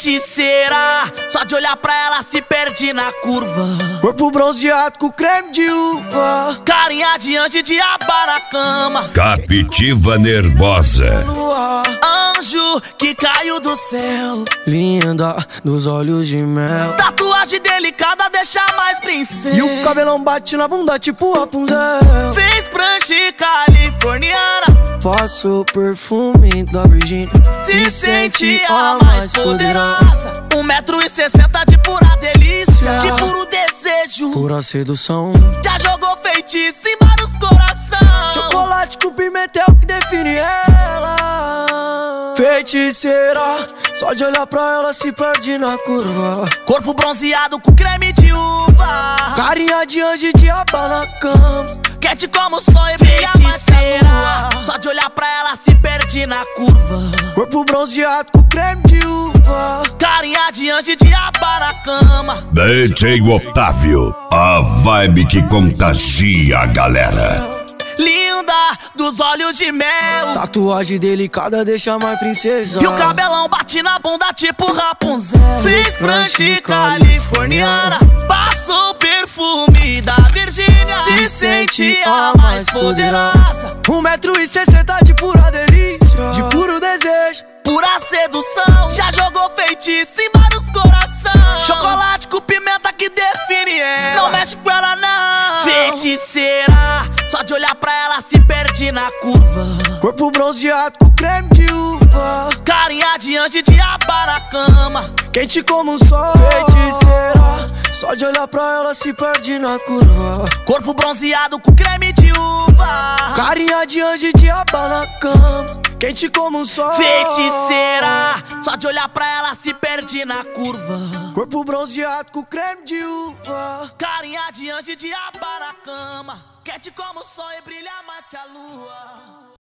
Feiticeira, só de olhar pra ela se perde na curva. Corpo bronzeado com creme de uva, carinha de anjo e diaba na cama. Captiva nervosa, anjo que caiu do céu, linda dos olhos de mel. Tatuagem delicada deixa mais princesa. E o cabelão bate na bunda tipo Rapunzel. Fez prancha californiana, Passo o perfume da Virgínia. se sente a mais poderosa. 1,60 m de pura delícia, de puro desejo, Pura sedução. já jogou feitiço em vários coração. Chocolate com pimenta é o que define ela. Feiticeira, só de olhar pra ela se perde na curva. Corpo bronzeado com creme de uva, Carinha de anjo e diaba na cama. quente como o sol e brilha mais que a lua. Só de olhar pra ela se perde na curva. Corpo bronzeado com creme de uva, Carinha de anjo e diaba na cama. DJ Otávio, a vibe que contagia a galera. Linda dos olhos de mel, tatuagem delicada deixa mais princesa. e o cabelão bate na bunda tipo Rapunzel. Fez prancha californiana, passou o perfume da Virgínia, se sente a mais poderosa. 1,60 m de pura delícia, de puro desejo, Pura sedução, já jogou feitiço em vários coração. Chocolate com pimenta que define ela, não mexe com ela não. Feiticeira, só de olhar pra ela se perde na curva. corpo bronzeado com creme de uva, Carinha de anjo e diaba na cama. quente como o sol. Feiticeira, só de olhar pra ela se perde na curva. Corpo bronzeado com creme de uva, Carinha de anjo e diaba na cama, quente como o sol. feiticeira, só de olhar pra ela se perde na curva. Corpo bronzeado com creme de uva, Carinha de anjo e diaba na cama, quente como o sol e brilha mais que a lua.